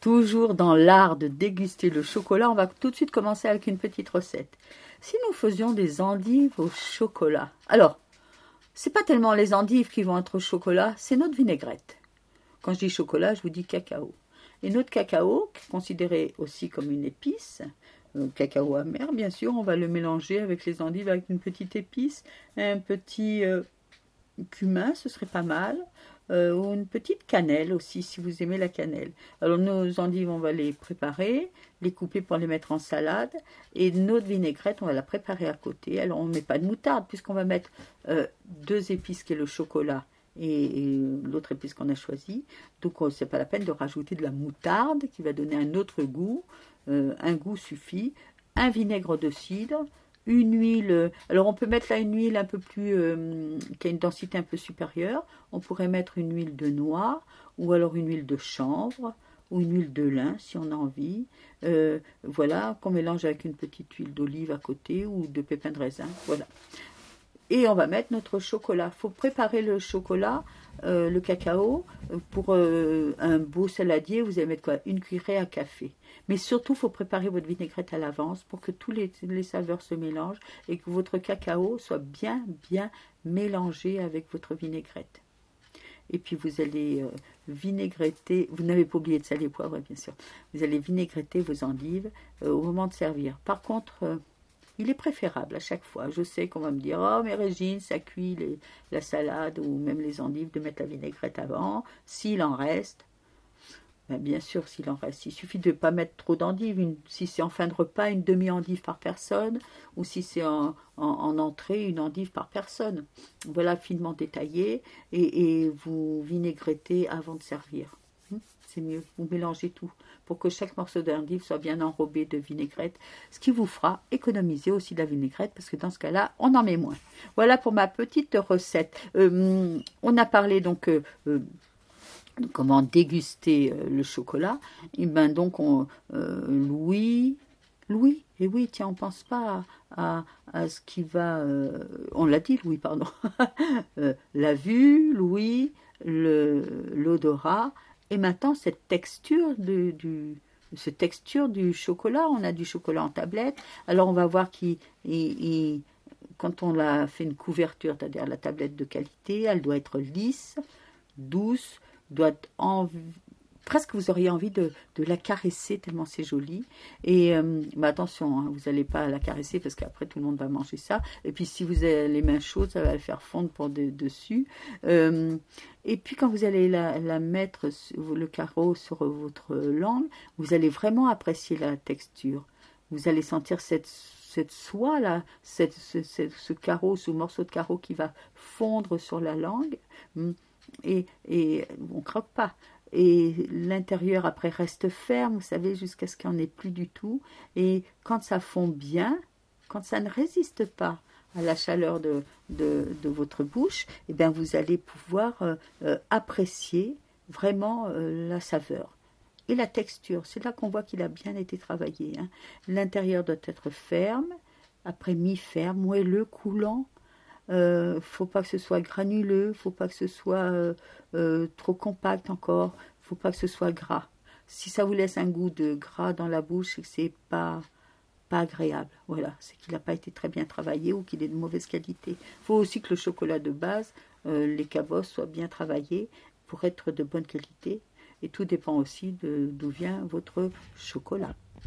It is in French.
Toujours dans l'art de déguster le chocolat, on va tout de suite commencer avec une petite recette. Si nous faisions des endives au chocolat, alors, c'est pas tellement les endives qui vont être au chocolat, c'est notre vinaigrette. Quand je dis chocolat, je vous dis cacao. Et notre cacao, considéré aussi comme une épice, cacao amer, bien sûr, on va le mélanger avec les endives, avec une petite épice, un petit cumin, ce serait pas mal, ou une petite cannelle aussi, si vous aimez la cannelle. Alors nos endives, on va les préparer, les couper pour les mettre en salade, et notre vinaigrette, on va la préparer à côté. Alors on ne met pas de moutarde, puisqu'on va mettre deux épices qui est le chocolat, et l'autre épice qu'on a choisi. Donc c'est pas la peine de rajouter de la moutarde qui va donner un autre goût. Un goût suffit. Un vinaigre de cidre, une huile. Alors on peut mettre là une huile un peu plus qui a une densité un peu supérieure. On pourrait mettre une huile de noix ou alors une huile de chanvre ou une huile de lin si on a envie. Voilà, qu'on mélange avec une petite huile d'olive à côté ou de pépins de raisin. Voilà. Et on va mettre notre chocolat. Il faut préparer le chocolat, le cacao. Pour un beau saladier, vous allez mettre quoi? Une cuillerée à café. Mais surtout, il faut préparer votre vinaigrette à l'avance pour que tous les saveurs se mélangent et que votre cacao soit bien mélangé avec votre vinaigrette. Et puis vous allez vinaigretter, vous n'avez pas oublié de sel et poivre, bien sûr. Vous allez vinaigretter vos endives au moment de servir. Par contre, il est préférable à chaque fois. Je sais qu'on va me dire « Oh, mais Régine, ça cuit la salade ou même les endives, de mettre la vinaigrette avant. S'il en reste, ben bien sûr, s'il en reste. Il suffit de ne pas mettre trop d'endives. Si c'est en fin de repas, une demi-endive par personne. Ou si c'est en entrée, une endive par personne. Voilà, finement détaillé. Et vous vinaigrettez avant de servir. C'est mieux. Vous mélangez tout pour que chaque morceau d'endive soit bien enrobé de vinaigrette, ce qui vous fera économiser aussi de la vinaigrette, parce que dans ce cas-là, on en met moins. Voilà pour ma petite recette. On a parlé donc comment déguster le chocolat. Et ben donc, Louis, et oui, tiens, on pense pas à ce qui va... on l'a dit, Louis, pardon. La vue, Louis, l'odorat... Et maintenant, cette texture du chocolat, on a du chocolat en tablette. Alors, on va voir quand on a fait une couverture, c'est-à-dire la tablette de qualité, elle doit être lisse, douce, doit être presque vous auriez envie de la caresser tellement c'est joli. Et mais attention, hein, vous n'allez pas la caresser parce qu'après tout le monde va manger ça. Et puis si vous avez les mains chaudes, ça va le faire fondre dessus. Et puis quand vous allez la mettre, le carreau sur votre langue, vous allez vraiment apprécier la texture. Vous allez sentir cette soie là, ce carreau, ce morceau de carreau qui va fondre sur la langue. Et on croque pas. Et l'intérieur après reste ferme, vous savez, jusqu'à ce qu'il n'y en ait plus du tout. Et quand ça fond bien, quand ça ne résiste pas à la chaleur de votre bouche, eh bien vous allez pouvoir apprécier vraiment la saveur. Et la texture, c'est là qu'on voit qu'il a bien été travaillé. Hein. L'intérieur doit être ferme, après mi-ferme, moelleux, coulant. Faut pas que ce soit granuleux, faut pas que ce soit trop compact encore, faut pas que ce soit gras. Si ça vous laisse un goût de gras dans la bouche, c'est que c'est pas agréable. Voilà, c'est qu'il n'a pas été très bien travaillé ou qu'il est de mauvaise qualité. Il faut aussi que le chocolat de base, les cabosses soient bien travaillés pour être de bonne qualité. Et tout dépend aussi d'où vient votre chocolat.